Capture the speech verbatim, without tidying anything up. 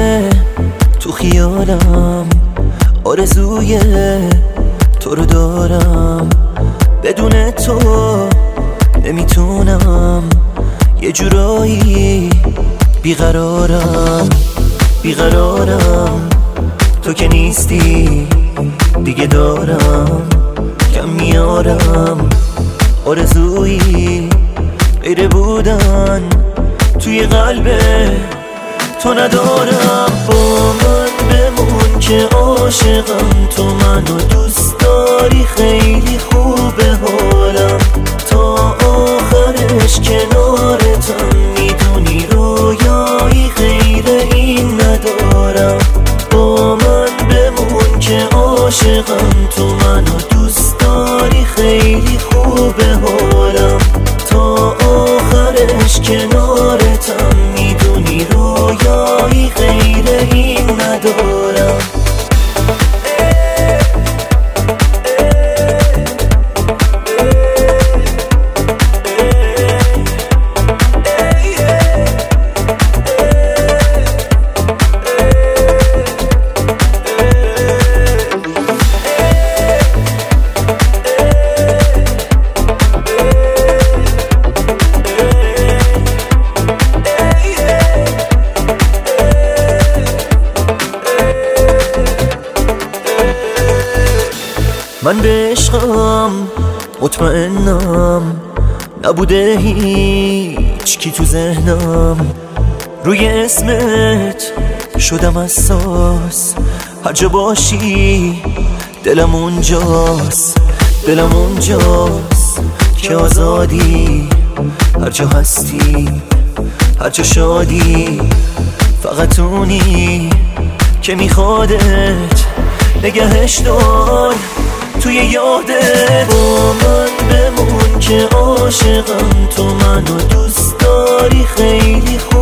تو خیالم آرزوی تو رو دارم، بدون تو نمیتونم، یه جورایی بیقرارم بیقرارم تو که نیستی دیگه دارم کم میارم، آرزویی غیر بودن توی قلب تو ندارم. با من بمون که عاشقم، تو منو دوست داری، خیلی خوبه حالم، تا آخرش کنارتم، میدونی رویایی غیر این ندارم. با من بمون که عاشقم، تو منو دوست داری، خیلی خوبه حالم، تا آخرش کنارتم، میدونی رویایی غیر این ندارم. من به عشقم مطمئنم، نبوده هیچ کی تو ذهنم، روی اسمت شدم حساس، هر جا باشی دلم اونجاست، دلم اونجاست که آزادی، هر جا هستی هر جا شادی، فقط اونی که میخوادت نگهش دار توی یادت. با من بمون که عاشقم، تو منو دوست داری، خیلی خوب